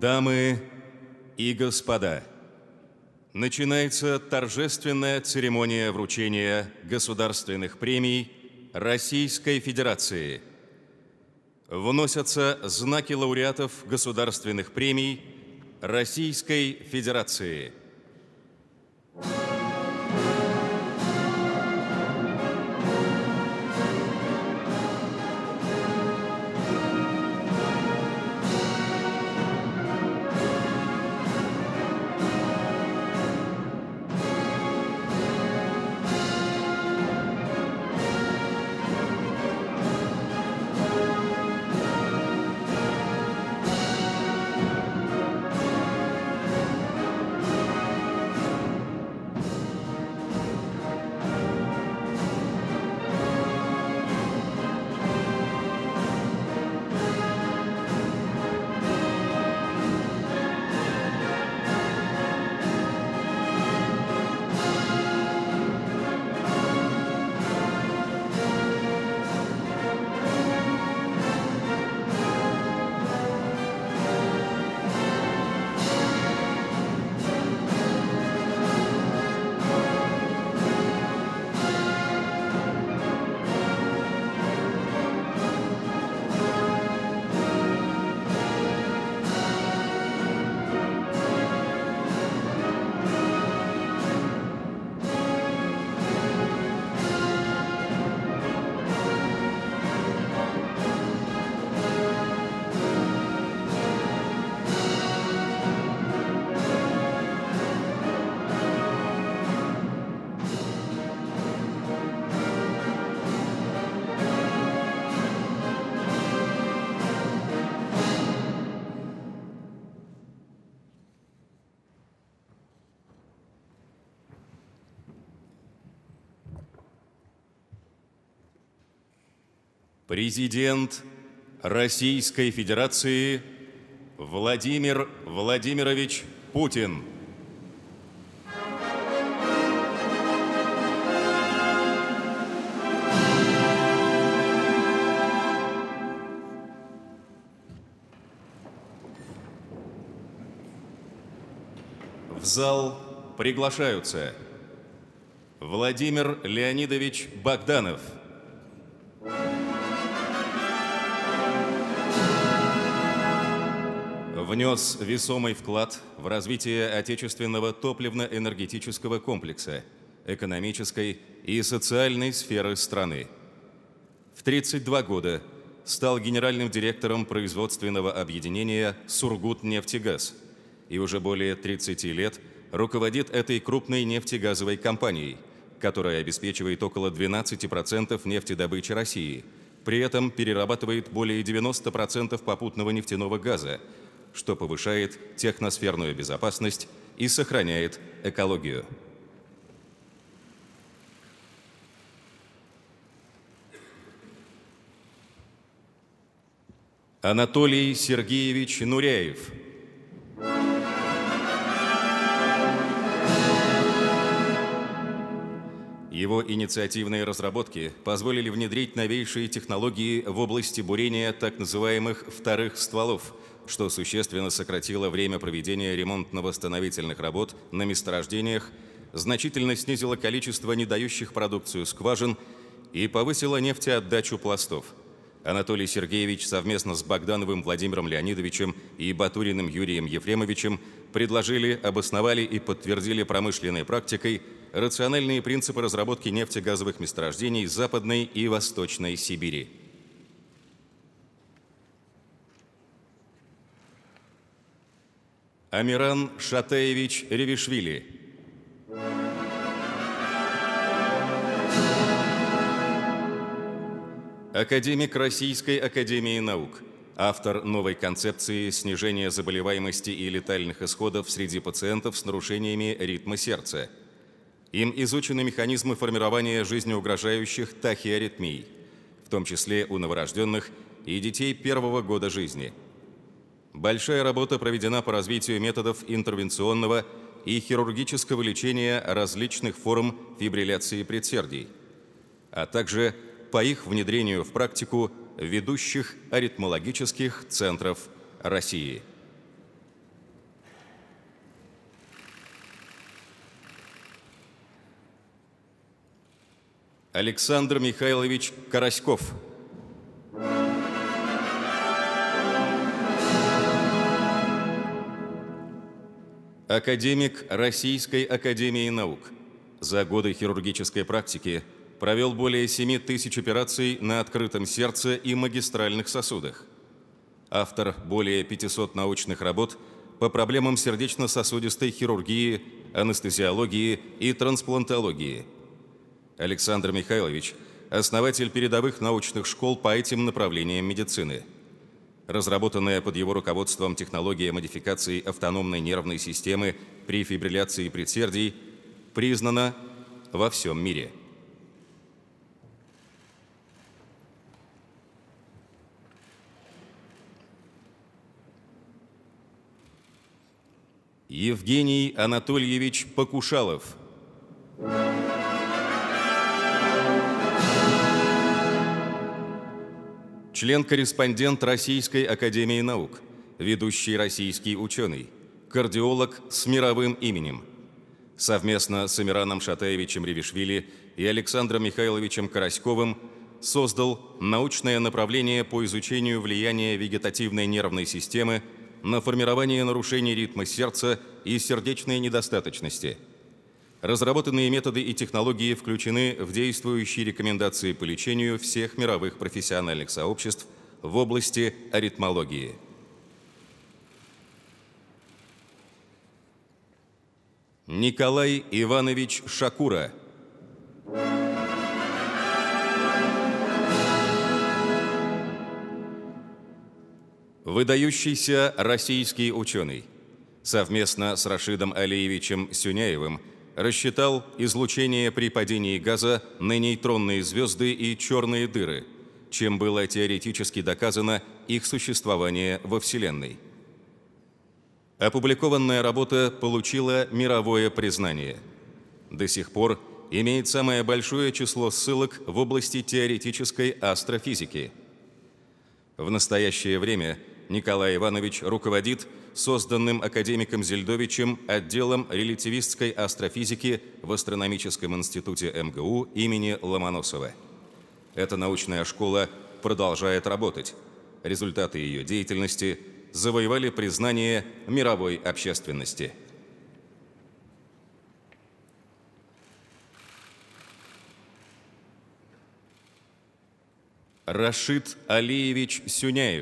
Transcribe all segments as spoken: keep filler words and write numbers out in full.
Дамы и господа, начинается торжественная церемония вручения государственных премий Российской Федерации. Вносятся знаки лауреатов государственных премий Российской Федерации. Президент Российской Федерации Владимир Владимирович Путин. В зал приглашаются Владимир Леонидович Богданов, внес весомый вклад в развитие отечественного топливно-энергетического комплекса, экономической и социальной сферы страны. В тридцать два года стал генеральным директором производственного объединения «Сургутнефтегаз» и уже более тридцати лет руководит этой крупной нефтегазовой компанией, которая обеспечивает около двенадцати процентов нефтедобычи России, при этом перерабатывает более девяноста процентов попутного нефтяного газа, что повышает техносферную безопасность и сохраняет экологию. Анатолий Сергеевич Нуряев. Его инициативные разработки позволили внедрить новейшие технологии в области бурения так называемых вторых стволов, что существенно сократило время проведения ремонтно-восстановительных работ на месторождениях, значительно снизило количество недающих продукцию скважин и повысило нефтеотдачу пластов. Анатолий Сергеевич совместно с Богдановым Владимиром Леонидовичем и Батуриным Юрием Ефремовичем предложили, обосновали и подтвердили промышленной практикой рациональные принципы разработки нефтегазовых месторождений Западной и Восточной Сибири. Амиран Шатаевич Ревишвили. Академик Российской академии наук, автор новой концепции снижения заболеваемости и летальных исходов среди пациентов с нарушениями ритма сердца. Им изучены механизмы формирования жизнеугрожающих тахиаритмий, в том числе у новорожденных и детей первого года жизни. Большая работа проведена по развитию методов интервенционного и хирургического лечения различных форм фибрилляции предсердий, а также по их внедрению в практику ведущих аритмологических центров России. Александр Михайлович Караськов. Академик Российской академии наук. За годы хирургической практики провел более семи тысяч операций на открытом сердце и магистральных сосудах. Автор более пятисот научных работ по проблемам сердечно-сосудистой хирургии, анестезиологии и трансплантологии. Александр Михайлович – основатель передовых научных школ по этим направлениям медицины. Разработанная под его руководством технология модификации автономной нервной системы при фибрилляции предсердий признана во всем мире. Евгений Анатольевич Покушалов. Член-корреспондент Российской академии наук, ведущий российский ученый, кардиолог с мировым именем. Совместно с Эмираном Шатаевичем Ревишвили и Александром Михайловичем Караськовым создал научное направление по изучению влияния вегетативной нервной системы на формирование нарушений ритма сердца и сердечной недостаточности. Разработанные методы и технологии включены в действующие рекомендации по лечению всех мировых профессиональных сообществ в области аритмологии. Николай Иванович Шакура. Выдающийся российский ученый. Совместно с Рашидом Алиевичем Сюняевым рассчитал излучение при падении газа на нейтронные звезды и черные дыры, чем было теоретически доказано их существование во Вселенной. Опубликованная работа получила мировое признание. До сих пор имеет самое большое число ссылок в области теоретической астрофизики. В настоящее время Николай Иванович руководит созданным академиком Зельдовичем отделом релятивистской астрофизики в Астрономическом институте эм гэ у имени Ломоносова. Эта научная школа продолжает работать. Результаты ее деятельности завоевали признание мировой общественности. Рашид Алиевич Сюняев.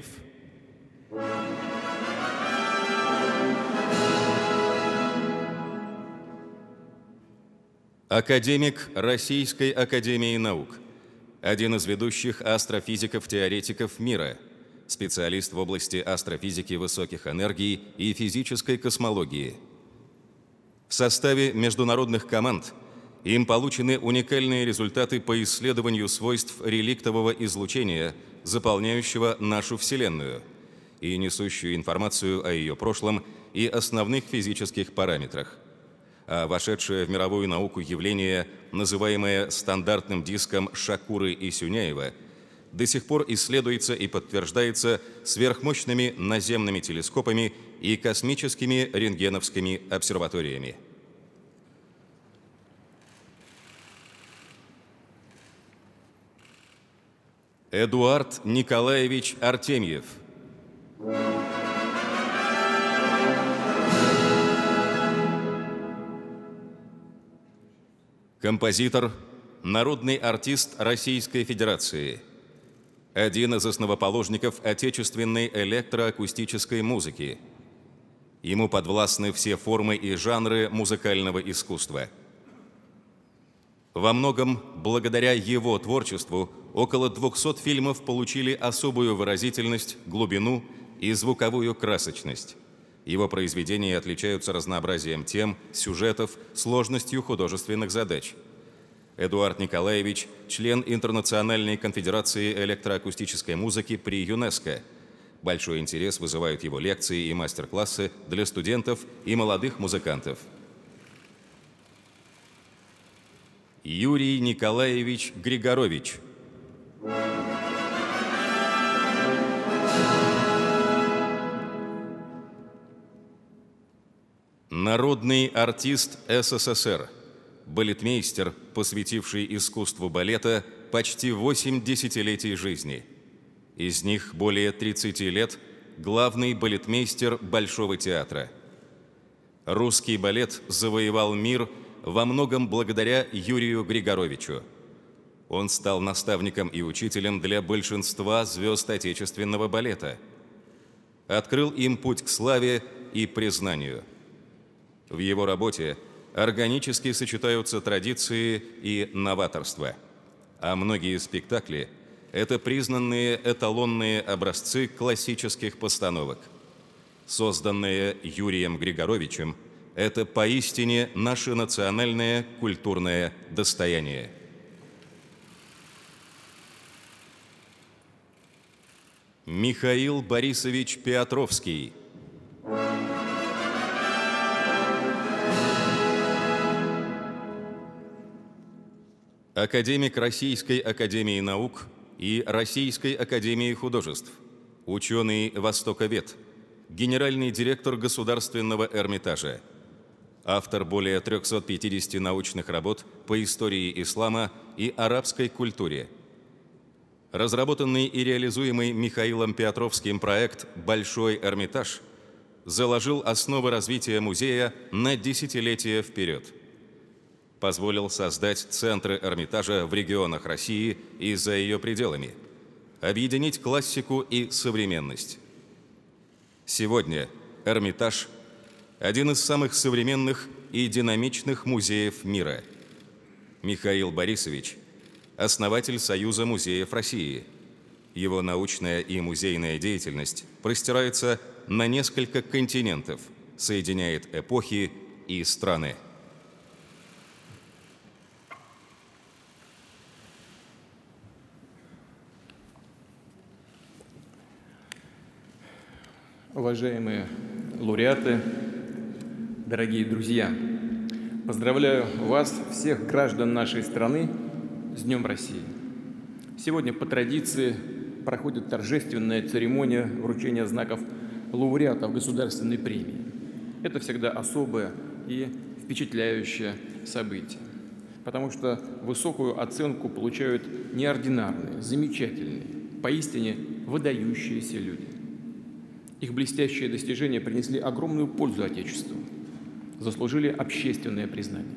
Академик Российской академии наук, один из ведущих астрофизиков-теоретиков мира, специалист в области астрофизики высоких энергий и физической космологии. В составе международных команд им получены уникальные результаты по исследованию свойств реликтового излучения, заполняющего нашу Вселенную, и несущую информацию о ее прошлом и основных физических параметрах. А вошедшее в мировую науку явление, называемое стандартным диском Шакуры и Сюняева, до сих пор исследуется и подтверждается сверхмощными наземными телескопами и космическими рентгеновскими обсерваториями. Эдуард Николаевич Артемьев. Композитор, народный артист Российской Федерации. Один из основоположников отечественной электроакустической музыки. Ему подвластны все формы и жанры музыкального искусства. Во многом благодаря его творчеству около двухсот фильмов получили особую выразительность, глубину и звуковую красочность. Его произведения отличаются разнообразием тем, сюжетов, сложностью художественных задач. Эдуард Николаевич – член Интернациональной конфедерации электроакустической музыки при ЮНЕСКО. Большой интерес вызывают его лекции и мастер-классы для студентов и молодых музыкантов. Юрий Николаевич Григорович. Народный артист эс эс эс эр, балетмейстер, посвятивший искусству балета почти восемь десятилетий жизни. Из них более тридцати лет главный балетмейстер Большого театра. Русский балет завоевал мир во многом благодаря Юрию Григоровичу. Он стал наставником и учителем для большинства звезд отечественного балета. Открыл им путь к славе и признанию. В его работе органически сочетаются традиции и новаторство, а многие спектакли – это признанные эталонные образцы классических постановок. Созданные Юрием Григоровичем – это поистине наше национальное культурное достояние. Михаил Борисович Петровский. Академик Российской академии наук и Российской академии художеств, ученый-востоковед, генеральный директор Государственного Эрмитажа, автор более трёхсот пятидесяти научных работ по истории ислама и арабской культуре. Разработанный и реализуемый Михаилом Петровским проект «Большой Эрмитаж» заложил основы развития музея на десятилетия вперед. Позволил создать центры Эрмитажа в регионах России и за ее пределами, объединить классику и современность. Сегодня Эрмитаж – один из самых современных и динамичных музеев мира. Михаил Борисович – основатель Союза музеев России. Его научная и музейная деятельность простирается на несколько континентов, соединяет эпохи и страны. Уважаемые лауреаты, дорогие друзья, поздравляю вас, всех граждан нашей страны, с Днем России. Сегодня по традиции проходит торжественная церемония вручения знаков лауреатов государственной премии. Это всегда особое и впечатляющее событие, потому что высокую оценку получают неординарные, замечательные, поистине выдающиеся люди. Их блестящие достижения принесли огромную пользу Отечеству, заслужили общественное признание.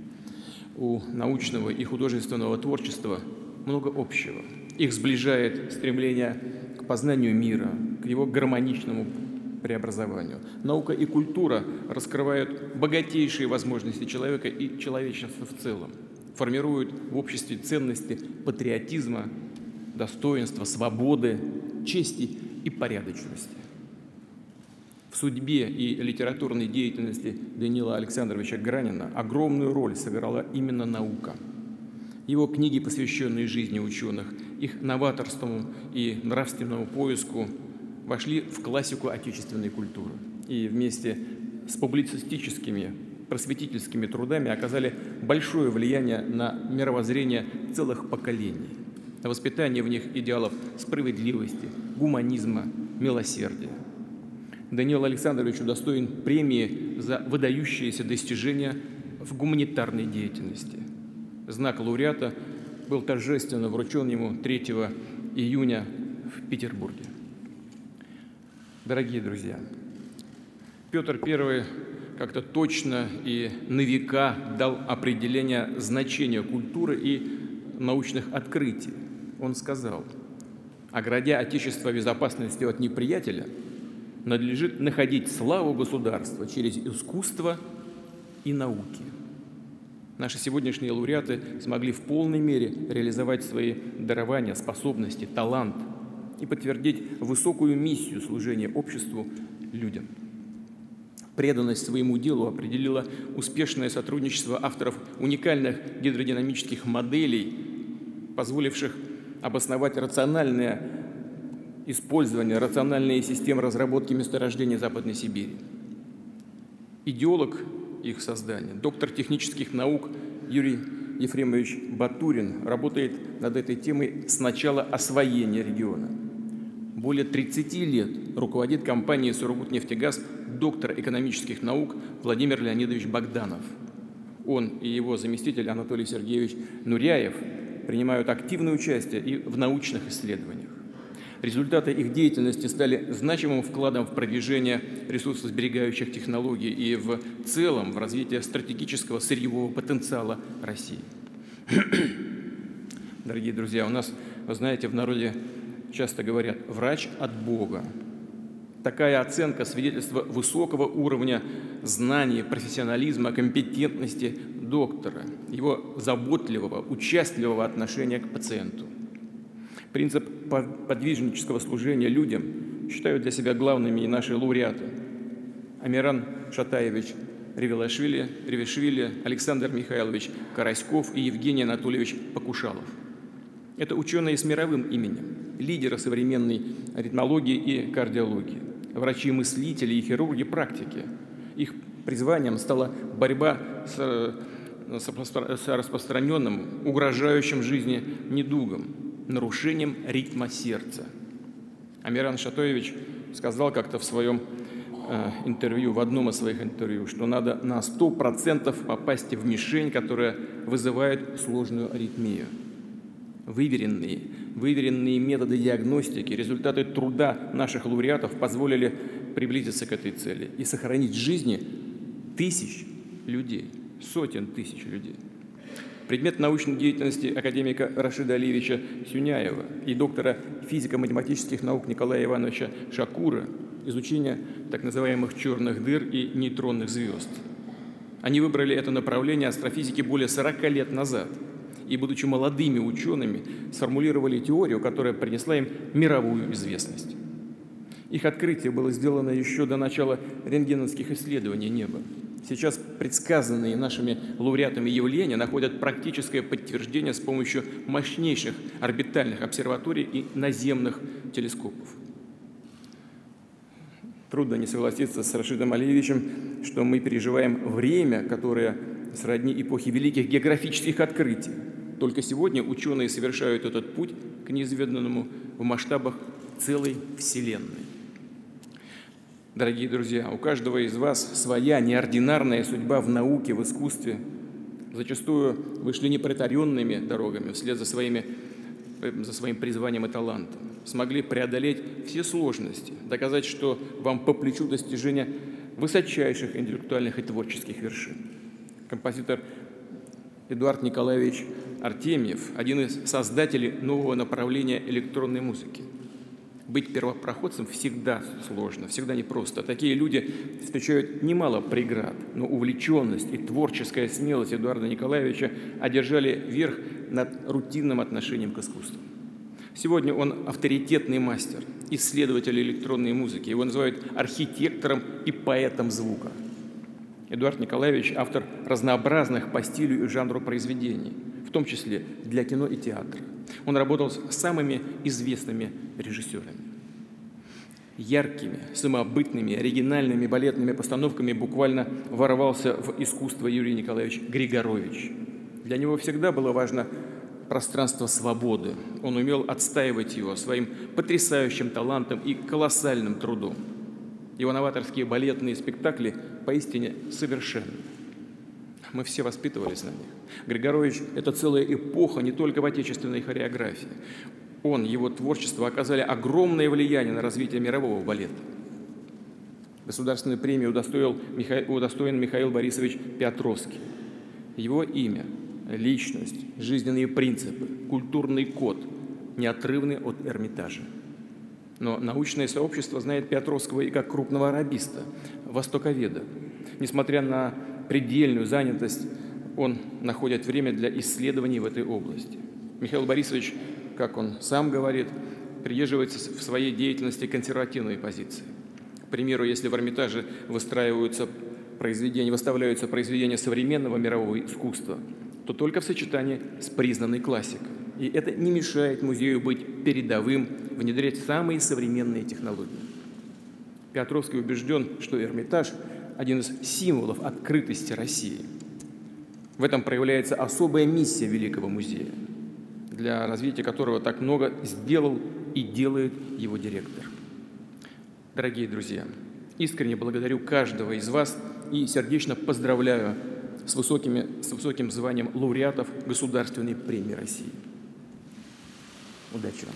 У научного и художественного творчества много общего. Их сближает стремление к познанию мира, к его гармоничному преобразованию. Наука и культура раскрывают богатейшие возможности человека и человечества в целом, формируют в обществе ценности патриотизма, достоинства, свободы, чести и порядочности. В судьбе и литературной деятельности Даниила Александровича Гранина огромную роль сыграла именно наука. Его книги, посвященные жизни ученых, их новаторству и нравственному поиску, вошли в классику отечественной культуры и вместе с публицистическими, просветительскими трудами оказали большое влияние на мировоззрение целых поколений, на воспитание в них идеалов справедливости, гуманизма, милосердия. Даниил Александрович удостоен премии за выдающиеся достижения в гуманитарной деятельности. Знак лауреата был торжественно вручен ему третьего июня в Петербурге. Дорогие друзья, Петр Первый как-то точно и на века дал определение значения культуры и научных открытий. Он сказал: оградя Отечество безопасностью от неприятеля, надлежит находить славу государства через искусство и науки. Наши сегодняшние лауреаты смогли в полной мере реализовать свои дарования, способности, талант и подтвердить высокую миссию служения обществу, людям. Преданность своему делу определила успешное сотрудничество авторов уникальных гидродинамических моделей, позволивших обосновать рациональное использование, рациональные системы разработки месторождений Западной Сибири. Идеолог их создания, доктор технических наук Юрий Ефремович Батурин работает над этой темой с начала освоения региона. Более тридцати лет руководит компанией «Сургутнефтегаз» доктор экономических наук Владимир Леонидович Богданов. Он и его заместитель Анатолий Сергеевич Нуряев принимают активное участие и в научных исследованиях. Результаты их деятельности стали значимым вкладом в продвижение ресурсосберегающих технологий и в целом в развитие стратегического сырьевого потенциала России. Дорогие друзья, у нас, вы знаете, в народе часто говорят «врач от Бога». Такая оценка – свидетельство высокого уровня знаний, профессионализма, компетентности доктора, его заботливого, участливого отношения к пациенту. Принцип подвижнического служения людям считают для себя главными и наши лауреаты. Амиран Шатаевич Ревелашвили, Ревишвили, Александр Михайлович Караськов и Евгений Анатольевич Покушалов. Это ученые с мировым именем, лидеры современной аритмологии и кардиологии, врачи-мыслители и хирурги практики. Их призванием стала борьба с, с распространенным, угрожающим жизни недугом, нарушением ритма сердца. Амиран Шатаевич сказал как-то в своем э, интервью, в одном из своих интервью, что надо на сто процентов попасть в мишень, которая вызывает сложную аритмию. Выверенные, выверенные методы диагностики, результаты труда наших лауреатов позволили приблизиться к этой цели и сохранить жизни тысяч людей, сотен тысяч людей. Предмет научной деятельности академика Рашида Алиевича Сюняева и доктора физико-математических наук Николая Ивановича Шакура – изучение так называемых черных дыр и нейтронных звезд. Они выбрали это направление астрофизики более сорока лет назад и, будучи молодыми учеными, сформулировали теорию, которая принесла им мировую известность. Их открытие было сделано еще до начала рентгеновских исследований неба. Сейчас предсказанные нашими лауреатами явления находят практическое подтверждение с помощью мощнейших орбитальных обсерваторий и наземных телескопов. Трудно не согласиться с Рашидом Алиевичем, что мы переживаем время, которое сродни эпохе великих географических открытий. Только сегодня ученые совершают этот путь к неизведанному в масштабах целой Вселенной. Дорогие друзья, у каждого из вас своя неординарная судьба в науке, в искусстве. Зачастую вы шли непротаренными дорогами вслед за, своими, за своим призванием и талантом. Смогли преодолеть все сложности, доказать, что вам по плечу достижения высочайших интеллектуальных и творческих вершин. Композитор Эдуард Николаевич Артемьев – один из создателей нового направления электронной музыки. Быть первопроходцем всегда сложно, всегда непросто. Такие люди встречают немало преград, но увлеченность и творческая смелость Эдуарда Николаевича одержали верх над рутинным отношением к искусству. Сегодня он авторитетный мастер, исследователь электронной музыки. Его называют архитектором и поэтом звука. Эдуард Николаевич – автор разнообразных по стилю и жанру произведений, в том числе для кино и театра. Он работал с самыми известными режиссерами. Яркими, самобытными, оригинальными балетными постановками буквально ворвался в искусство Юрий Николаевич Григорович. Для него всегда было важно пространство свободы. Он умел отстаивать его своим потрясающим талантом и колоссальным трудом. Его новаторские балетные спектакли поистине совершенны. Мы все воспитывались на них. Григорович – это целая эпоха не только в отечественной хореографии. Он, его творчество оказали огромное влияние на развитие мирового балета. Государственную премию удостоил, удостоен Михаил Борисович Петровский. Его имя, личность, жизненные принципы, культурный код неотрывны от Эрмитажа. Но научное сообщество знает Петровского и как крупного арабиста, востоковеда. Несмотря на предельную занятость, он находит время для исследований в этой области. Михаил Борисович, как он сам говорит, придерживается в своей деятельности консервативной позиции. К примеру, если в Эрмитаже выстраиваются произведения, выставляются произведения современного мирового искусства, то только в сочетании с признанной классикой. И это не мешает музею быть передовым, внедрять самые современные технологии. Петровский убежден, что Эрмитаж – один из символов открытости России. В этом проявляется особая миссия Великого музея, для развития которого так много сделал и делает его директор. Дорогие друзья, искренне благодарю каждого из вас и сердечно поздравляю с, высокими, с высоким званием лауреатов Государственной премии России. Удачи вам!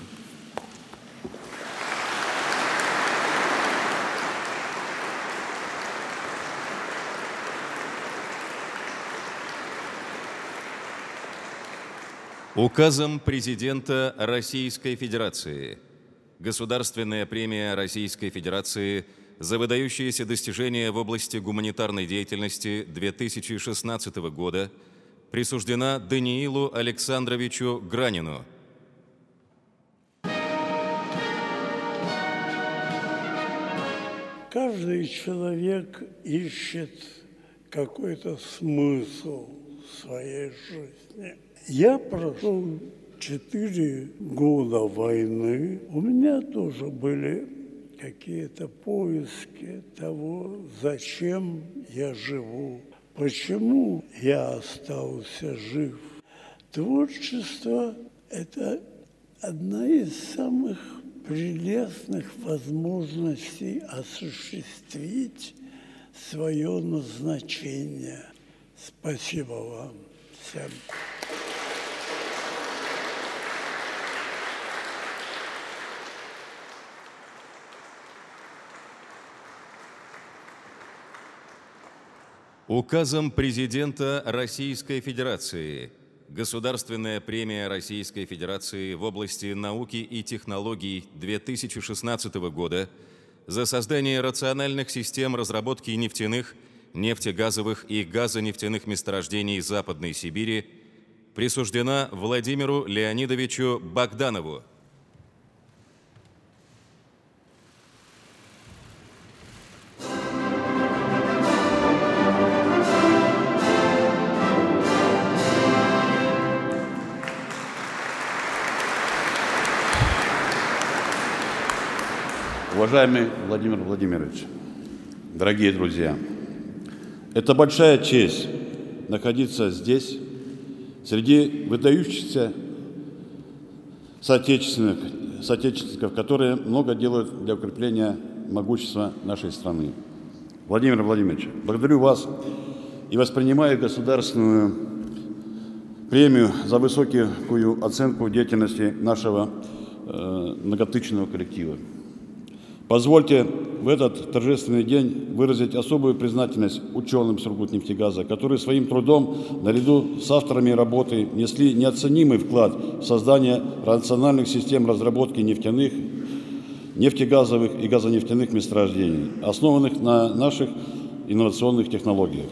Указом президента Российской Федерации Государственная премия Российской Федерации за выдающиеся достижения в области гуманитарной деятельности две тысячи шестнадцатого года присуждена Даниилу Александровичу Гранину. Каждый человек ищет какой-то смысл в своей жизни. Я прошел четыре года войны. У меня тоже были какие-то поиски того, зачем я живу, почему я остался жив. Творчество – это одна из самых прелестных возможностей осуществить свое назначение. Спасибо вам всем. Указом президента Российской Федерации Государственная премия Российской Федерации в области науки и технологий две тысячи шестнадцатого года за создание рациональных систем разработки нефтяных, нефтегазовых и газонефтяных месторождений Западной Сибири присуждена Владимиру Леонидовичу Богданову. Уважаемый Владимир Владимирович, дорогие друзья, это большая честь находиться здесь, среди выдающихся соотечественных, соотечественников, которые много делают для укрепления могущества нашей страны. Владимир Владимирович, благодарю вас и воспринимаю государственную премию за высокую оценку деятельности нашего э, многотысячного коллектива. Позвольте в этот торжественный день выразить особую признательность ученым Сургутнефтегаза, которые своим трудом, наряду с авторами работы, внесли неоценимый вклад в создание рациональных систем разработки нефтяных, нефтегазовых и газонефтяных месторождений, основанных на наших инновационных технологиях.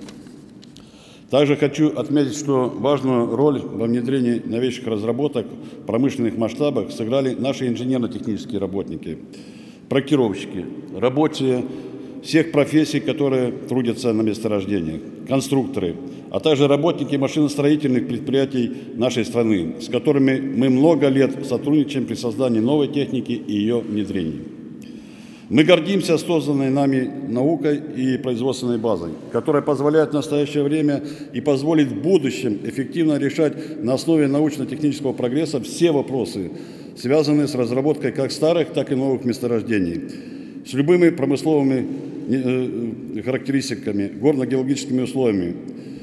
Также хочу отметить, что важную роль во внедрении новейших разработок в промышленных масштабах сыграли наши инженерно-технические работники, проектировщики, рабочие всех профессий, которые трудятся на месторождениях, конструкторы, а также работники машиностроительных предприятий нашей страны, с которыми мы много лет сотрудничаем при создании новой техники и ее внедрении. Мы гордимся созданной нами наукой и производственной базой, которая позволяет в настоящее время и позволит в будущем эффективно решать на основе научно-технического прогресса все вопросы, связанные с разработкой как старых, так и новых месторождений, с любыми промысловыми характеристиками, горно-геологическими условиями,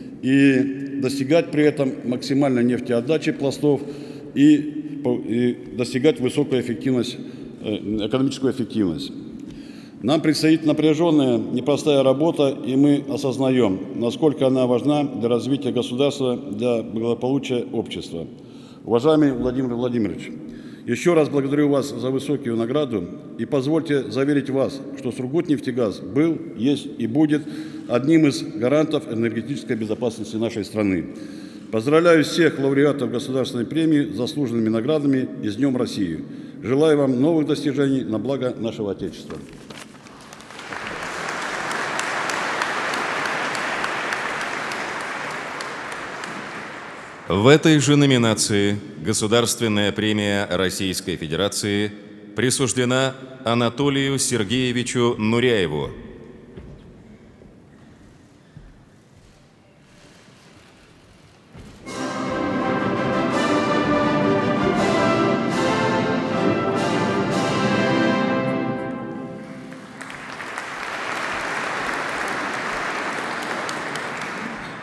и достигать при этом максимальной нефтеотдачи пластов и, и достигать высокую эффективность, экономическую эффективность. Нам предстоит напряженная, непростая работа, и мы осознаем, насколько она важна для развития государства, для благополучия общества. Уважаемый Владимир Владимирович, еще раз благодарю вас за высокую награду и позвольте заверить вас, что Сургутнефтегаз был, есть и будет одним из гарантов энергетической безопасности нашей страны. Поздравляю всех лауреатов Государственной премии с заслуженными наградами и с Днем России. Желаю вам новых достижений на благо нашего Отечества. В этой же номинации Государственная премия Российской Федерации присуждена Анатолию Сергеевичу Нуряеву.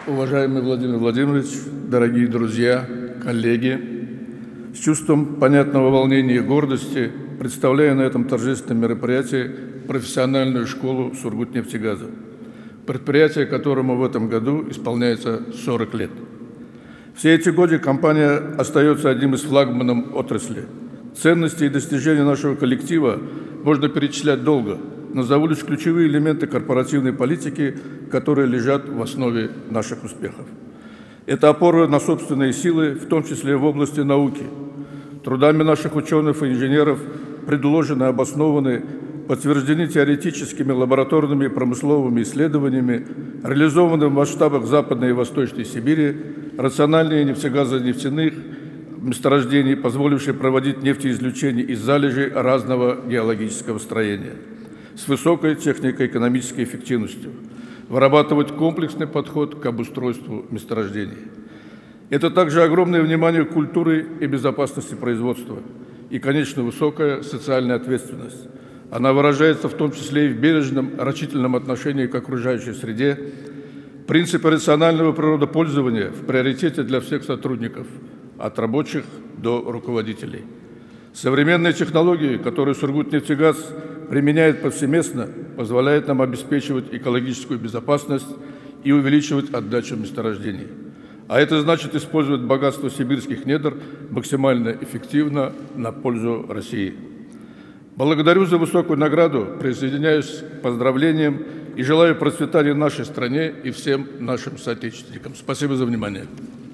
Уважаемый Владимир Владимирович, дорогие друзья, коллеги, с чувством понятного волнения и гордости представляю на этом торжественном мероприятии профессиональную школу Сургутнефтегаза, предприятие которому в этом году исполняется сорок лет. Все эти годы компания остается одним из флагманов отрасли. Ценности и достижения нашего коллектива можно перечислять долго. Назову лишь ключевые элементы корпоративной политики, которые лежат в основе наших успехов. Это опора на собственные силы, в том числе в области науки. Трудами наших ученых и инженеров предложены, обоснованы, подтверждены теоретическими, лабораторными и промысловыми исследованиями, реализованы в масштабах Западной и Восточной Сибири, рациональные нефтегазонефтяных месторождений, позволившие проводить нефтеизвлечение из залежей разного геологического строения с высокой технико-экономической эффективностью, вырабатывать комплексный подход к обустройству месторождений. Это также огромное внимание к культуре и безопасности производства и, конечно, высокая социальная ответственность. Она выражается в том числе и в бережном, рачительном отношении к окружающей среде, принципе рационального природопользования в приоритете для всех сотрудников, от рабочих до руководителей. Современные технологии, которые Сургутнефтегаз применяет повсеместно, позволяют нам обеспечивать экологическую безопасность и увеличивать отдачу месторождений. А это значит использовать богатство сибирских недр максимально эффективно на пользу России. Благодарю за высокую награду, присоединяюсь к поздравлениям и желаю процветания нашей стране и всем нашим соотечественникам. Спасибо за внимание.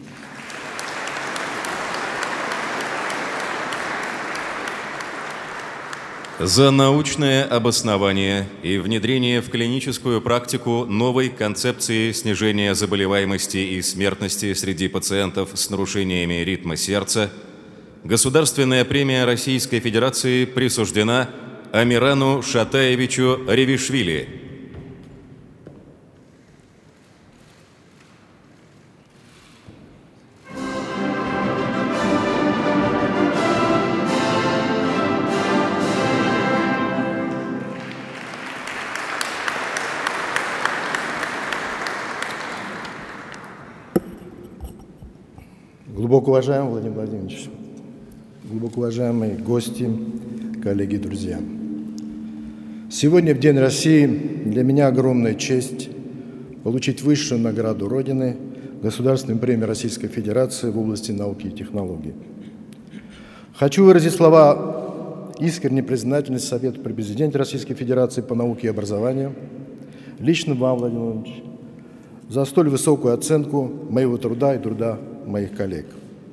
За научное обоснование и внедрение в клиническую практику новой концепции снижения заболеваемости и смертности среди пациентов с нарушениями ритма сердца Государственная премия Российской Федерации присуждена Амирану Шатаевичу Ревишвили. Глубоко уважаемый Владимир Владимирович, глубоко уважаемые гости, коллеги и друзья. Сегодня, в День России, для меня огромная честь получить высшую награду Родины – Государственную премию Российской Федерации в области науки и технологий. Хочу выразить слова искренней признательности Совету при Президенте Российской Федерации по науке и образованию, лично вам, Владимир Владимирович, за столь высокую оценку моего труда и труда моих коллег.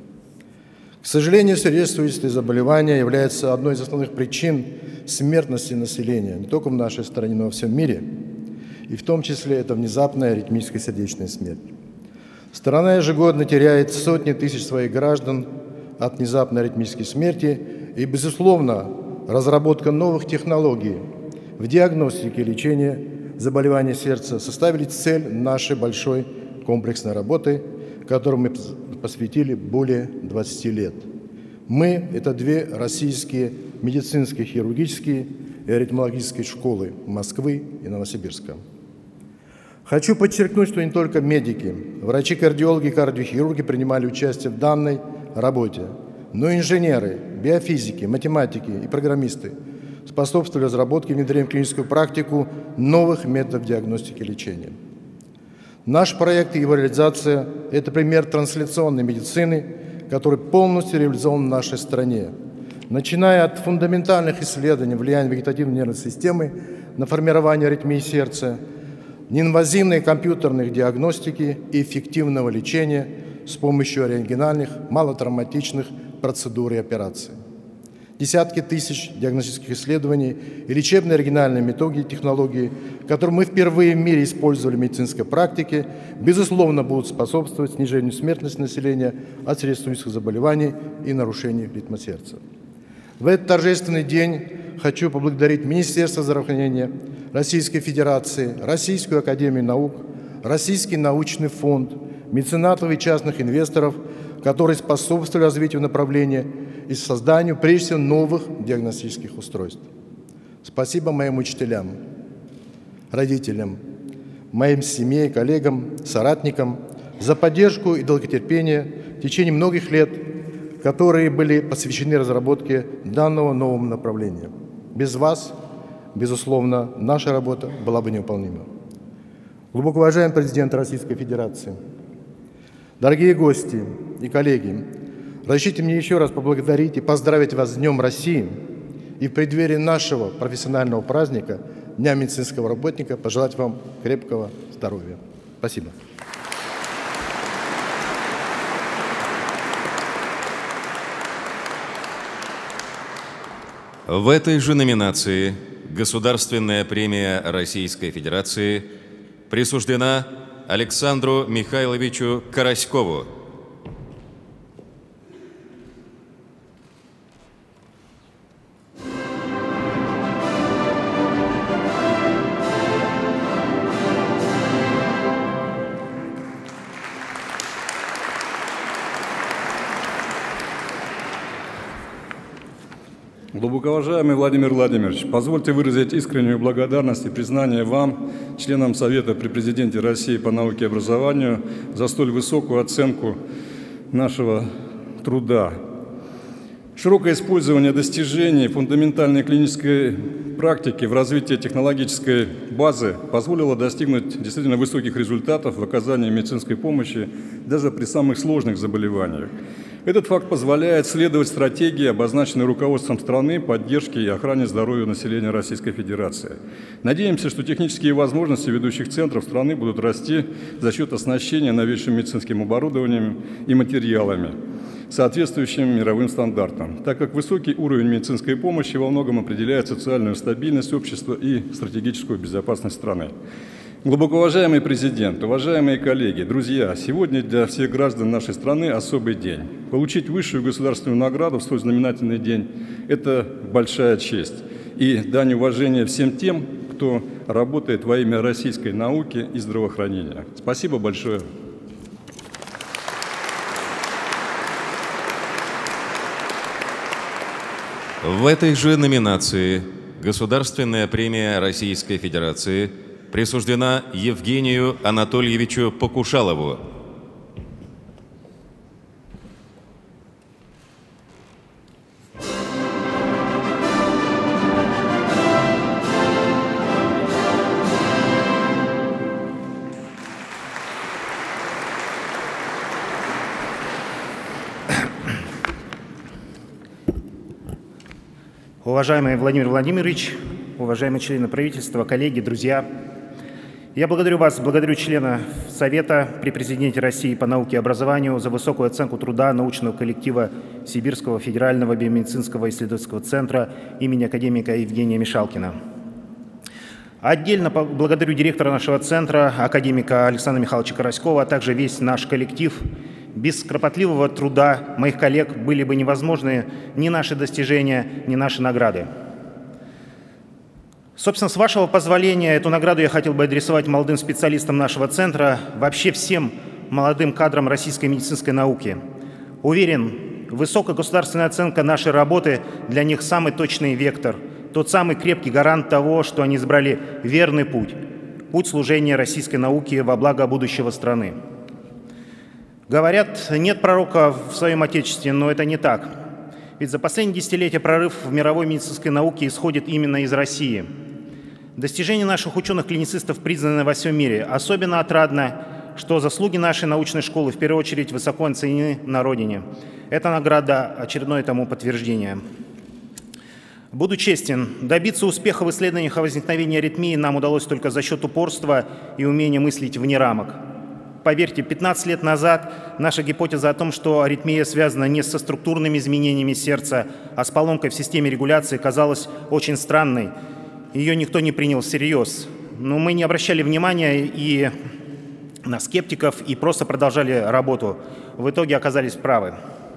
К сожалению, сердечно-сосудистые заболевания являются одной из основных причин смертности населения не только в нашей стране, но и во всем мире, и в том числе это внезапная аритмическая сердечная смерть. Страна ежегодно теряет сотни тысяч своих граждан от внезапной аритмической смерти, и, безусловно, разработка новых технологий в диагностике и лечении заболеваний сердца составили цель нашей большой комплексной работы, которой мы посвятили более двадцати лет. Мы – это две российские медицинские, хирургические и аритмологические школы Москвы и Новосибирска. Хочу подчеркнуть, что не только медики, врачи-кардиологи и кардиохирурги принимали участие в данной работе, но и инженеры, биофизики, математики и программисты способствовали разработке и внедрению в клиническую практику новых методов диагностики и лечения. Наш проект и его реализация – это пример трансляционной медицины, который полностью реализован в нашей стране. Начиная от фундаментальных исследований влияния вегетативной нервной системы на формирование аритмии сердца, неинвазивной компьютерной диагностики и эффективного лечения с помощью оригинальных, малотравматичных процедур и операций. Десятки тысяч диагностических исследований и лечебные оригинальные методы и технологии, которые мы впервые в мире использовали в медицинской практике, безусловно, будут способствовать снижению смертности населения от сердечно-сосудистых заболеваний и нарушений ритма сердца. В этот торжественный день хочу поблагодарить Министерство здравоохранения Российской Федерации, Российскую академию наук, Российский научный фонд, меценатов и частных инвесторов, которые способствовали развитию направления и созданию, прежде всего, новых диагностических устройств. Спасибо моим учителям, родителям, моим семье, коллегам, соратникам, за поддержку и долготерпение в течение многих лет, которые были посвящены разработке данного нового направления. Без вас, безусловно, наша работа была бы невыполнима. Глубоко уважаемый президент Российской Федерации, дорогие гости и коллеги, разрешите мне еще раз поблагодарить и поздравить вас с Днем России и в преддверии нашего профессионального праздника, Дня медицинского работника, пожелать вам крепкого здоровья. Спасибо. В этой же номинации Государственная премия Российской Федерации присуждена Александру Михайловичу Караськову. Глубокоуважаемый Владимир Владимирович, позвольте выразить искреннюю благодарность и признание вам, членам Совета при Президенте России по науке и образованию, за столь высокую оценку нашего труда. Широкое использование достижений фундаментальной клинической практики в развитии технологической базы позволило достигнуть действительно высоких результатов в оказании медицинской помощи даже при самых сложных заболеваниях. Этот факт позволяет следовать стратегии, обозначенной руководством страны, поддержке и охране здоровья населения Российской Федерации. Надеемся, что технические возможности ведущих центров страны будут расти за счет оснащения новейшим медицинским оборудованием и материалами, соответствующим мировым стандартам, так как высокий уровень медицинской помощи во многом определяет социальную стабильность общества и стратегическую безопасность страны. Глубоко уважаемый президент, уважаемые коллеги, друзья, сегодня для всех граждан нашей страны особый день. Получить высшую государственную награду в столь знаменательный день – это большая честь и дань уважения всем тем, кто работает во имя российской науки и здравоохранения. Спасибо большое. В этой же номинации Государственная премия Российской Федерации присуждена Евгению Анатольевичу Покушалову. Уважаемый Владимир Владимирович, уважаемые члены правительства, коллеги, друзья, я благодарю вас, благодарю члена Совета при Президенте России по науке и образованию за высокую оценку труда научного коллектива Сибирского федерального биомедицинского исследовательского центра имени академика Евгения Мишалкина. Отдельно благодарю директора нашего центра, академика Александра Михайловича Караськова, а также весь наш коллектив. Без кропотливого труда моих коллег были бы невозможны ни наши достижения, ни наши награды. Собственно, с вашего позволения, эту награду я хотел бы адресовать молодым специалистам нашего центра, вообще всем молодым кадрам российской медицинской науки. Уверен, высокая государственная оценка нашей работы для них самый точный вектор, тот самый крепкий гарант того, что они избрали верный путь, путь служения российской науке во благо будущего страны. Говорят, нет пророка в своем Отечестве, но это не так. Ведь за последние десятилетия прорыв в мировой медицинской науке исходит именно из России. Достижения наших ученых-клиницистов признаны во всем мире. Особенно отрадно, что заслуги нашей научной школы в первую очередь высоко оценены на родине. Эта награда – очередное тому подтверждение. Буду честен, добиться успеха в исследованиях о возникновении аритмии нам удалось только за счет упорства и умения мыслить вне рамок. Поверьте, пятнадцать лет назад наша гипотеза о том, что аритмия связана не со структурными изменениями сердца, а с поломкой в системе регуляции, казалась очень странной. Ее никто не принял всерьез. Но мы не обращали внимания и на скептиков и просто продолжали работу. В итоге оказались правы.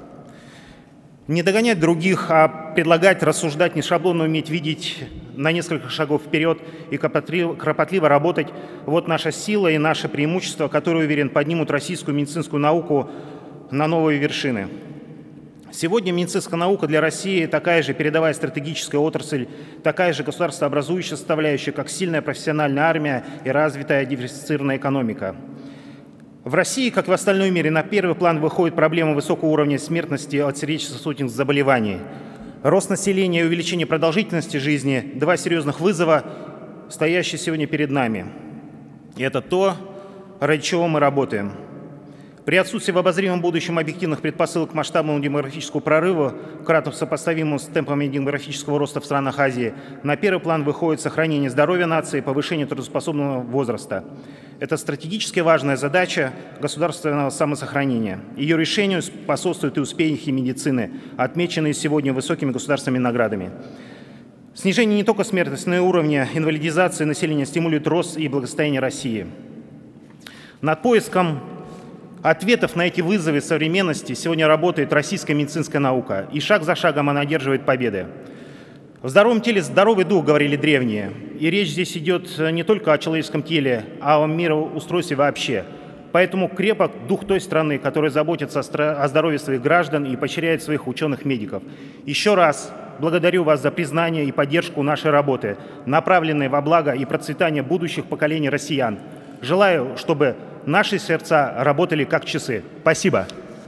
Не догонять других, а предлагать, рассуждать, не шаблонно уметь видеть на несколько шагов вперед и кропотливо, кропотливо работать – вот наша сила и наше преимущество, которые, уверен, поднимут российскую медицинскую науку на новые вершины. Сегодня медицинская наука для России такая же передовая стратегическая отрасль, такая же государствообразующая составляющая, как сильная профессиональная армия и развитая диверсифицированная экономика. В России, как и в остальном мире, на первый план выходит проблема высокого уровня смертности от сердечно-сосудистых заболеваний. Рост населения и увеличение продолжительности жизни – два серьезных вызова, стоящие сегодня перед нами. И это то, ради чего мы работаем. При отсутствии в обозримом будущем объективных предпосылок к масштабному демографическому прорыву, кратно сопоставимому с темпами демографического роста в странах Азии, на первый план выходит сохранение здоровья нации и повышение трудоспособного возраста. Это стратегически важная задача государственного самосохранения. Ее решению способствуют и успехи медицины, отмеченные сегодня высокими государственными наградами. Снижение не только смертности, но и уровня инвалидизации населения стимулирует рост и благосостояние России. Над поиском ответов на эти вызовы современности сегодня работает российская медицинская наука, и шаг за шагом она одерживает победы. В здоровом теле здоровый дух, говорили древние, и речь здесь идет не только о человеческом теле, а о мироустройстве вообще. Поэтому крепок дух той страны, которая заботится о здоровье своих граждан и поощряет своих ученых-медиков. Еще раз благодарю вас за признание и поддержку нашей работы, направленной во благо и процветание будущих поколений россиян. Желаю, чтобы наши сердца работали как часы. Спасибо.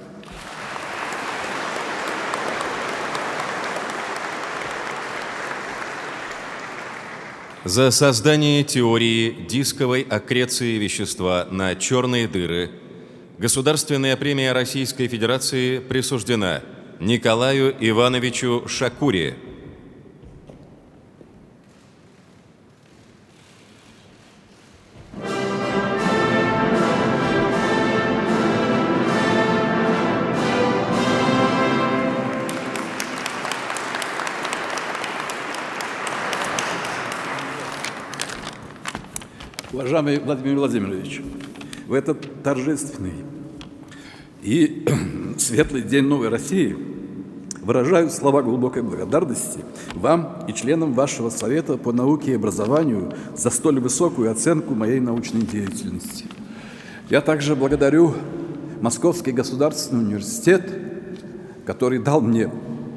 За создание теории дисковой аккреции вещества на черные дыры Государственная премия Российской Федерации присуждена Николаю Ивановичу Шакури. Уважаемый Владимир Владимирович, в этот торжественный и светлый день новой России выражаю слова глубокой благодарности вам и членам вашего Совета по науке и образованию за столь высокую оценку моей научной деятельности. Я также благодарю Московский государственный университет, который дал мне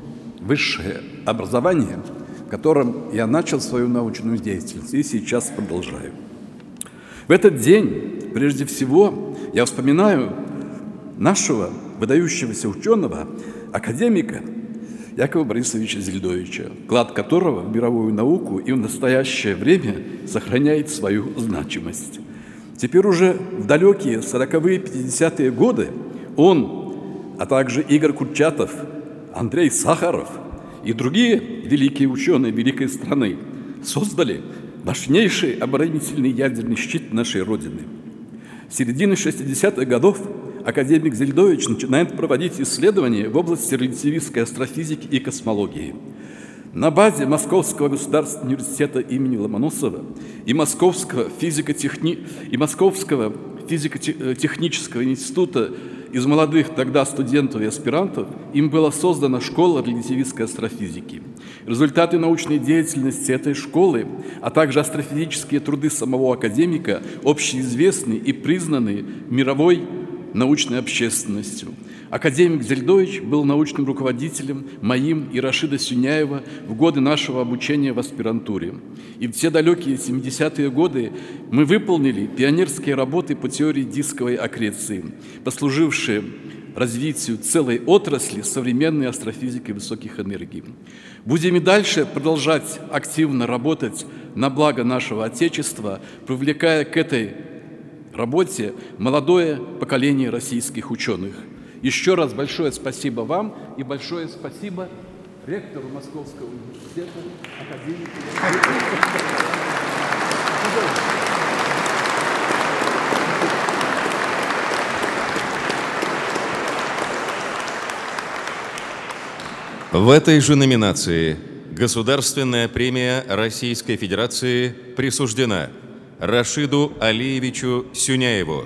высшее образование, в котором я начал свою научную деятельность и сейчас продолжаю. В этот день, прежде всего, я вспоминаю нашего выдающегося ученого, академика Якова Борисовича Зельдовича, вклад которого в мировую науку и в настоящее время сохраняет свою значимость. Теперь уже в далекие сороковые пятидесятые годы он, а также Игорь Курчатов, Андрей Сахаров и другие великие ученые великой страны создали мощнейший оборонительный ядерный щит нашей Родины. С середины шестидесятых годов академик Зельдович начинает проводить исследования в области релятивистской астрофизики и космологии. На базе Московского государственного университета имени Ломоносова и Московского физико-техни... и Московского физико-технического института из молодых тогда студентов и аспирантов им была создана школа релятивистской астрофизики. Результаты научной деятельности этой школы, а также астрофизические труды самого академика общеизвестны и признаны мировой научной общественностью. Академик Зельдович был научным руководителем моим и Рашида Сюняева в годы нашего обучения в аспирантуре. И в те далекие семидесятые годы мы выполнили пионерские работы по теории дисковой аккреции, послужившие развитию целой отрасли современной астрофизики высоких энергий. Будем и дальше продолжать активно работать на благо нашего Отечества, привлекая к этой работе молодое поколение российских ученых. Еще раз большое спасибо вам и большое спасибо ректору Московского университета, академику. В этой же номинации Государственная премия Российской Федерации присуждена Рашиду Алиевичу Сюняеву.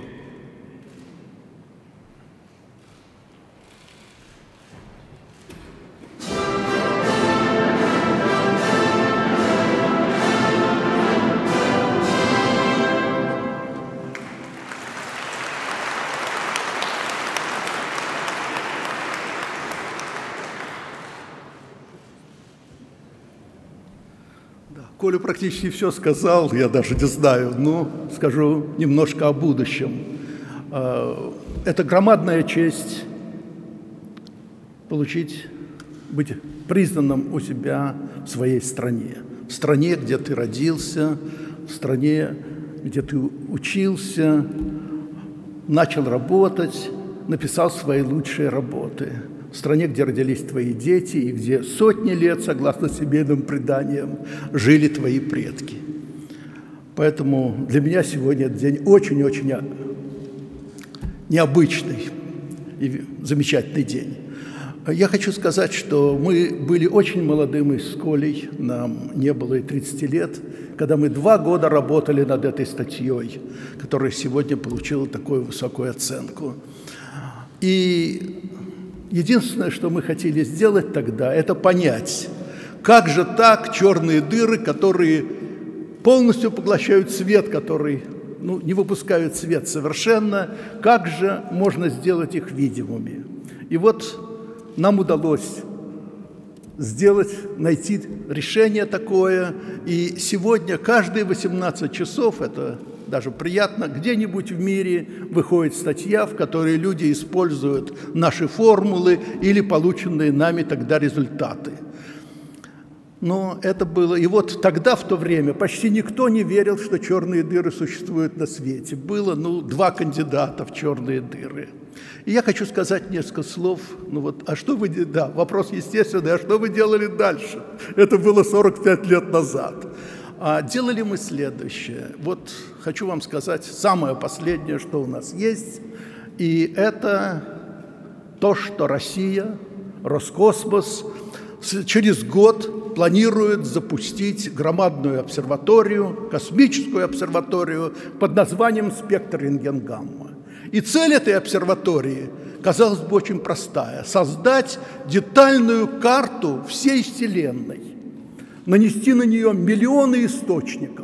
Коля практически все сказал, я даже не знаю, но скажу немножко о будущем. Это громадная честь получить, быть признанным у себя в своей стране. В стране, где ты родился, в стране, где ты учился, начал работать, написал свои лучшие работы. В стране, где родились твои дети и где сотни лет, согласно семейным преданиям, жили твои предки. Поэтому для меня сегодня этот день очень-очень необычный и замечательный день. Я хочу сказать, что мы были очень молодыми с Колей, нам не было и тридцати лет, когда мы два года работали над этой статьей, которая сегодня получила такую высокую оценку. И единственное, что мы хотели сделать тогда, это понять, как же так черные дыры, которые полностью поглощают свет, который, ну, не выпускают свет совершенно, как же можно сделать их видимыми. И вот нам удалось сделать, найти решение такое, и сегодня каждые восемнадцать часов, это даже приятно, где-нибудь в мире выходит статья, в которой люди используют наши формулы или полученные нами тогда результаты. Но это было... И вот тогда, в то время, почти никто не верил, что черные дыры существуют на свете. Было, ну, два кандидата в черные дыры. И я хочу сказать несколько слов. Ну вот, а что вы... Да, вопрос естественный, а что вы делали дальше? Это было сорок пять лет назад. А делали мы следующее. Вот хочу вам сказать самое последнее, что у нас есть. И это то, что Россия, Роскосмос через год планирует запустить громадную обсерваторию, космическую обсерваторию под названием «Спектр рентгенгамма». И цель этой обсерватории, казалось бы, очень простая – создать детальную карту всей Вселенной, нанести на нее миллионы источников.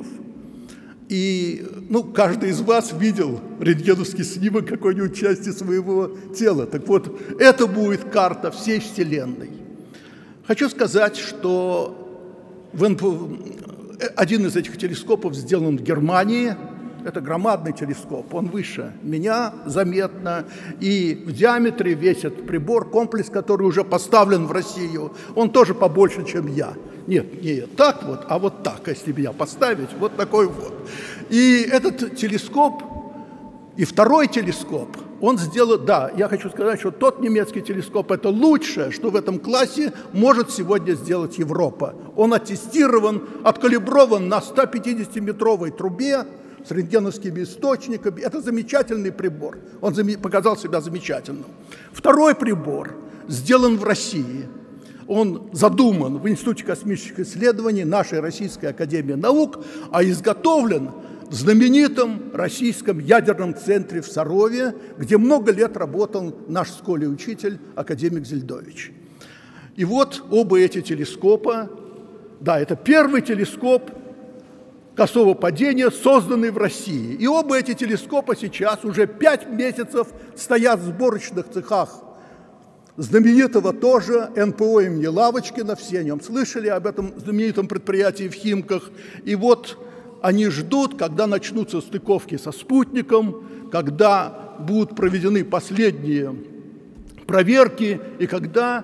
И, ну, каждый из вас видел рентгеновский снимок какой-нибудь части своего тела. Так вот, это будет карта всей Вселенной. Хочу сказать, что в эн пэ вэ один из этих телескопов сделан в Германии. Это громадный телескоп, он выше меня заметно, и в диаметре весь этот прибор, комплекс, который уже поставлен в Россию, он тоже побольше, чем я. Нет, не так вот, а вот так, если меня поставить, вот такой вот. И этот телескоп, и второй телескоп, он сделал, да, я хочу сказать, что тот немецкий телескоп – это лучшее, что в этом классе может сегодня сделать Европа. Он аттестирован, откалиброван на сто пятидесятиметровой трубе, с рентгеновскими источниками. Это замечательный прибор. Он показал себя замечательным. Второй прибор сделан в России. Он задуман в Институте космических исследований нашей Российской академии наук, а изготовлен в знаменитом российском ядерном центре в Сарове, где много лет работал наш в школе учитель, академик Зельдович. И вот оба эти телескопа, да, это первый телескоп косого падения, созданный в России. И оба эти телескопа сейчас уже пять месяцев стоят в сборочных цехах знаменитого тоже эн пэ о имени Лавочкина. Все о нем слышали, об этом знаменитом предприятии в Химках. И вот они ждут, когда начнутся стыковки со спутником, когда будут проведены последние проверки, и когда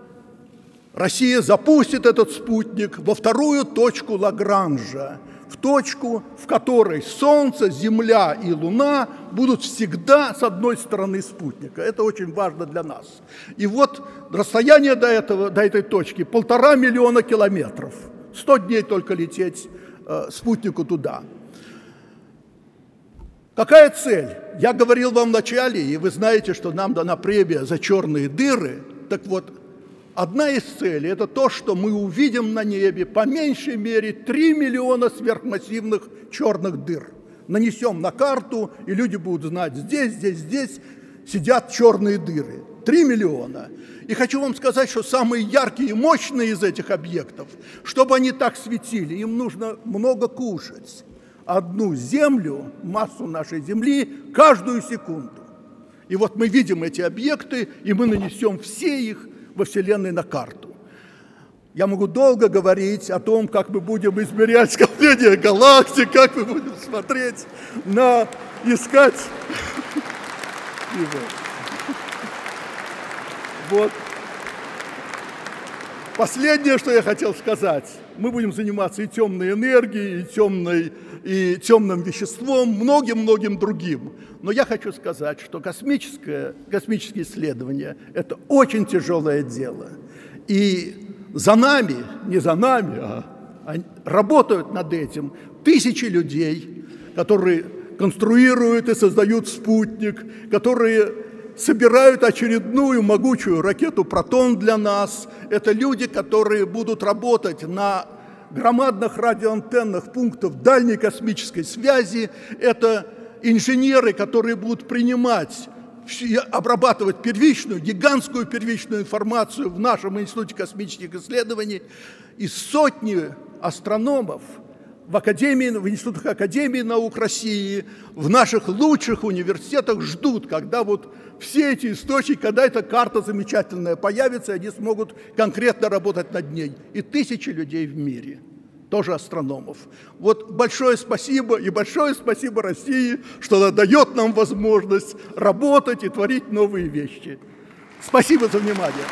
Россия запустит этот спутник во вторую точку Лагранжа, в точку, в которой Солнце, Земля и Луна будут всегда с одной стороны спутника. Это очень важно для нас. И вот расстояние до, этого, до этой точки полтора миллиона километров. Сто дней только лететь э, спутнику туда. Какая цель? Я говорил вам в начале, и вы знаете, что нам дана премия за черные дыры. Так вот, одна из целей – это то, что мы увидим на небе по меньшей мере три миллиона сверхмассивных черных дыр. Нанесем на карту, и люди будут знать, здесь, здесь, здесь сидят черные дыры. три миллиона. И хочу вам сказать, что самые яркие и мощные из этих объектов, чтобы они так светили, им нужно много кушать. Одну Землю, массу нашей Земли, каждую секунду. И вот мы видим эти объекты, и мы нанесем все их во Вселенной на карту. Я могу долго говорить о том, как мы будем измерять скопление галактик, как мы будем смотреть на, искать, Спасибо. Вот. Последнее, что я хотел сказать. Мы будем заниматься и темной энергией, и, темной, и темным веществом, многим-многим другим. Но я хочу сказать, что космическое, космические исследования – это очень тяжелое дело. И за нами, не за нами, а работают над этим тысячи людей, которые конструируют и создают спутник, которые собирают очередную могучую ракету «Протон» для нас. Это люди, которые будут работать на громадных радиоантеннах пунктов дальней космической связи. Это инженеры, которые будут принимать и обрабатывать первичную, гигантскую первичную информацию в нашем Институте космических исследований. И сотни астрономов в, Академии, в институтах Академии наук России, в наших лучших университетах ждут, когда вот все эти источники, когда эта карта замечательная появится, они смогут конкретно работать над ней. И тысячи людей в мире, тоже астрономов. Вот большое спасибо и большое спасибо России, что она дает нам возможность работать и творить новые вещи. Спасибо за внимание.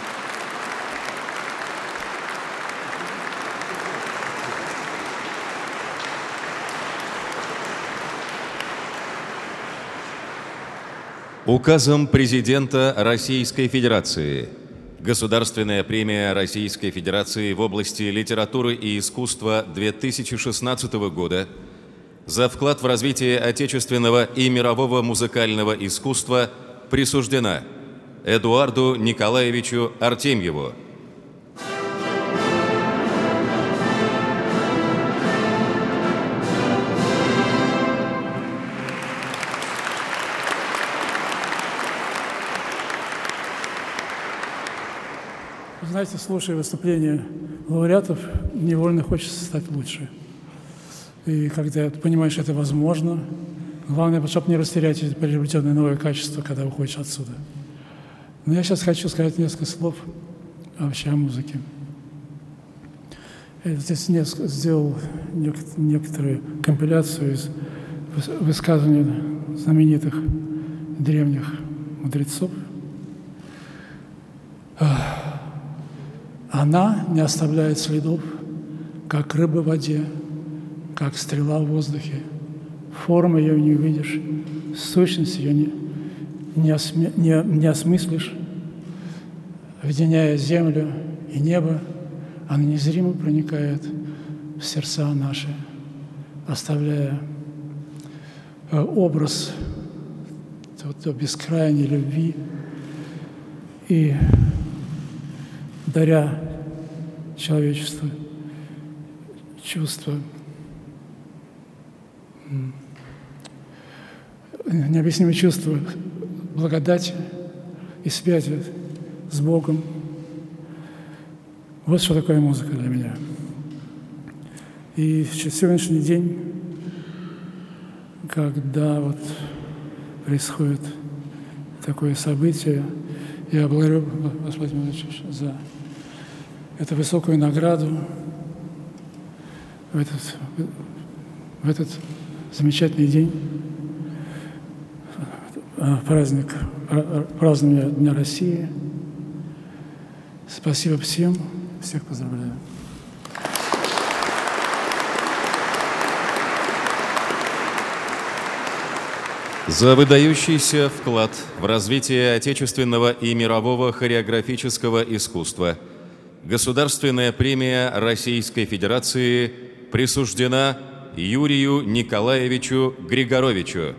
Указом президента Российской Федерации Государственная премия Российской Федерации в области литературы и искусства две тысячи шестнадцатого года за вклад в развитие отечественного и мирового музыкального искусства присуждена Эдуарду Николаевичу Артемьеву. Знаете, слушая выступления лауреатов, невольно хочется стать лучше. И когда ты понимаешь, что это возможно, главное, чтобы не растерять эти приобретенные новые качества, когда уходишь отсюда. Но я сейчас хочу сказать несколько слов вообще о музыке. Я здесь сделал некоторую компиляцию из высказываний знаменитых древних мудрецов. Она не оставляет следов, как рыба в воде, как стрела в воздухе. Формы ее не увидишь, сущность ее не, не, осме, не, не осмыслишь. Объединяя землю и небо, она незримо проникает в сердца наши, оставляя образ бескрайней любви и даря человечеству чувство необъяснимое чувство благодати и связи с Богом. Вот что такое музыка для меня. И сегодняшний день, когда вот происходит такое событие, я благодарю Господа Владимировича за эту высокую награду в этот, в этот замечательный день, праздник, празднования Дня России. Спасибо всем, всех поздравляю. За выдающийся вклад в развитие отечественного и мирового хореографического искусства Государственная премия Российской Федерации присуждена Юрию Николаевичу Григоровичу.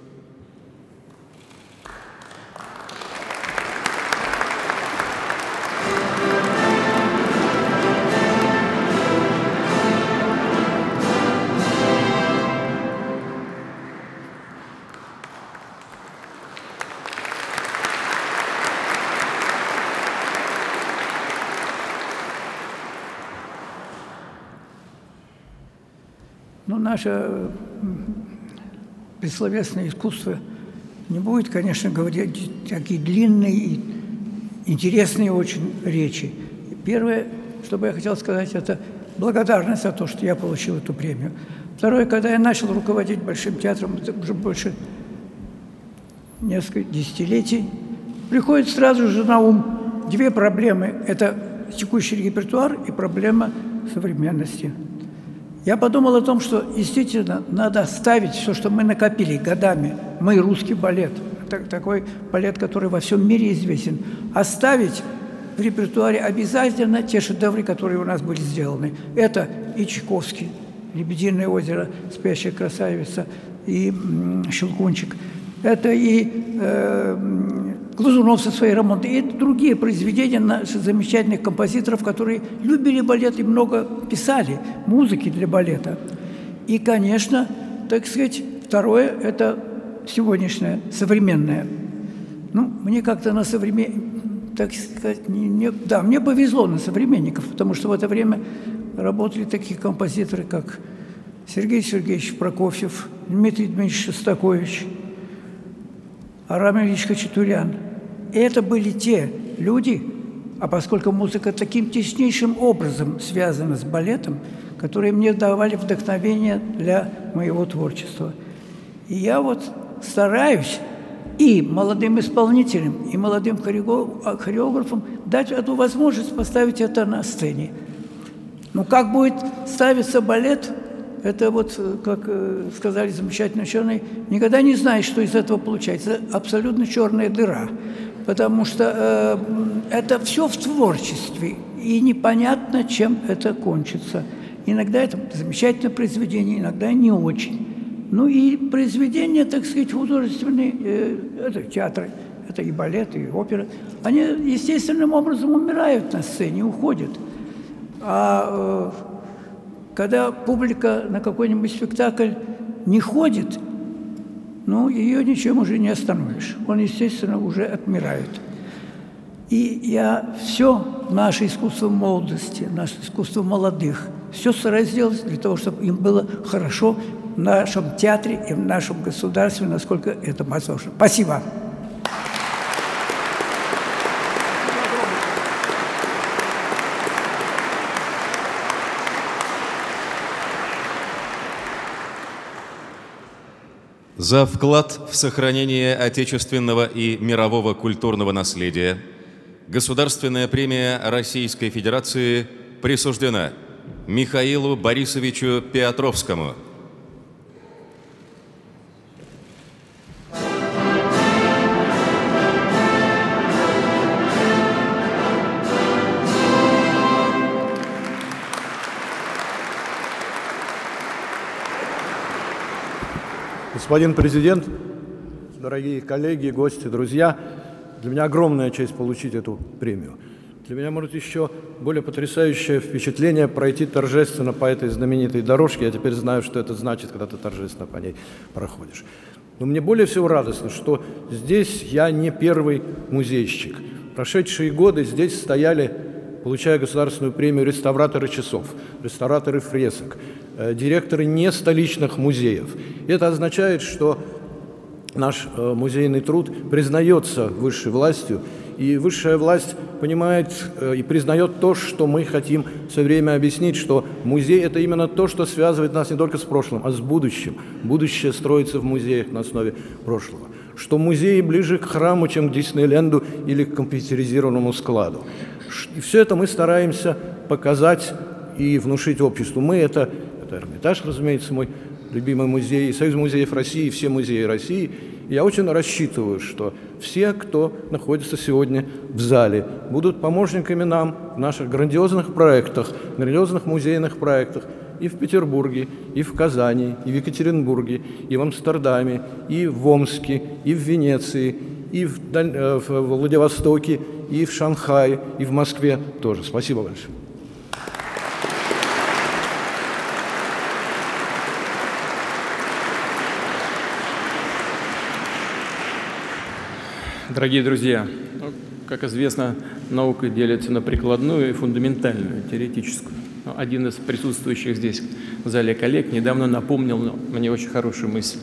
Но наше бессловесное искусство не будет, конечно, говорить такие длинные и интересные очень речи. Первое, что бы я хотел сказать, это благодарность за то, что я получил эту премию. Второе, когда я начал руководить Большим театром, это уже больше несколько десятилетий, приходит сразу же на ум две проблемы. Это текущий репертуар и проблема современности. Я подумал о том, что действительно надо оставить все, что мы накопили годами. Мы русский балет, такой балет, который во всем мире известен. Оставить в репертуаре обязательно те шедевры, которые у нас были сделаны. Это и Чайковский, «Лебединое озеро», «Спящая красавица», и «Щелкунчик». Это и э, Глазунов со своей ремонтом, и другие произведения наших замечательных композиторов, которые любили балет и много писали музыки для балета. И, конечно, так сказать, второе – это сегодняшнее, современное. Ну, мне как-то на современ... так сказать, не, не... да, мне повезло на современников, потому что в это время работали такие композиторы, как Сергей Сергеевич Прокофьев, Дмитрий Дмитриевич Шостакович, Арам Ильич Хачатурян. И это были те люди, а поскольку музыка таким теснейшим образом связана с балетом, которые мне давали вдохновение для моего творчества. И я вот стараюсь и молодым исполнителям, и молодым хореографам дать эту возможность поставить это на сцене. Но как будет ставиться балет, это вот, как сказали замечательные ученые, никогда не знаешь, что из этого получается. Абсолютно черная дыра, потому что э, это все в творчестве, и непонятно, чем это кончится. Иногда это замечательное произведение, иногда не очень. Ну и произведения, так сказать, художественные, э, это театры, это и балет, и опера, они естественным образом умирают на сцене, уходят. А э, когда публика на какой-нибудь спектакль не ходит, ну, ее ничем уже не остановишь. Он, естественно, уже отмирает. И я все наше искусство молодости, наше искусство молодых, все стараюсь сделать для того, чтобы им было хорошо в нашем театре и в нашем государстве, насколько это возможно. Спасибо. За вклад в сохранение отечественного и мирового культурного наследия Государственная премия Российской Федерации присуждена Михаилу Борисовичу Петровскому. Господин президент, дорогие коллеги, гости, друзья, для меня огромная честь получить эту премию. Для меня, может, еще более потрясающее впечатление пройти торжественно по этой знаменитой дорожке. Я теперь знаю, что это значит, когда ты торжественно по ней проходишь. Но мне более всего радостно, что здесь я не первый музейщик. В прошедшие годы здесь стояли, получая государственную премию, реставраторы часов, реставраторы фресок, директоры не столичных музеев. Это означает, что наш музейный труд признается высшей властью, и высшая власть понимает и признает то, что мы хотим все время объяснить, что музей – это именно то, что связывает нас не только с прошлым, а с будущим. Будущее строится в музеях на основе прошлого. Что музеи ближе к храму, чем к Диснейленду или к компьютеризированному складу. И все это мы стараемся показать и внушить обществу. Мы это, это Эрмитаж, разумеется, мой любимый музей, Союз музеев России, все музеи России. И я очень рассчитываю, что все, кто находится сегодня в зале, будут помощниками нам в наших грандиозных проектах, грандиозных музейных проектах и в Петербурге, и в Казани, и в Екатеринбурге, и в Амстердаме, и в Омске, и в Венеции, и в, Даль... в Владивостоке, и в Шанхае, и в Москве тоже. Спасибо большое. Дорогие друзья, как известно, наука делится на прикладную и фундаментальную, теоретическую. Один из присутствующих здесь в зале коллег недавно напомнил мне очень хорошую мысль.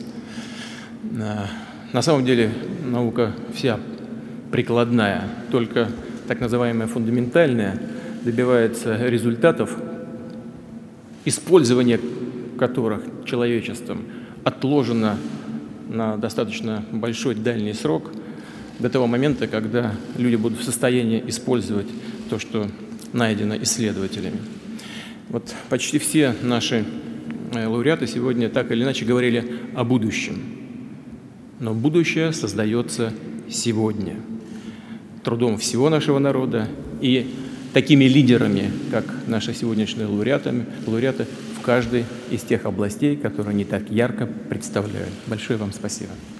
На самом деле наука вся прикладная, только так называемая фундаментальная добивается результатов, использование которых человечеством отложено на достаточно большой дальний срок, до того момента, когда люди будут в состоянии использовать то, что найдено исследователями. Вот почти все наши лауреаты сегодня так или иначе говорили о будущем. Но будущее создается сегодня трудом всего нашего народа и такими лидерами, как наши сегодняшние лауреаты, лауреаты в каждой из тех областей, которые они так ярко представляют. Большое вам спасибо.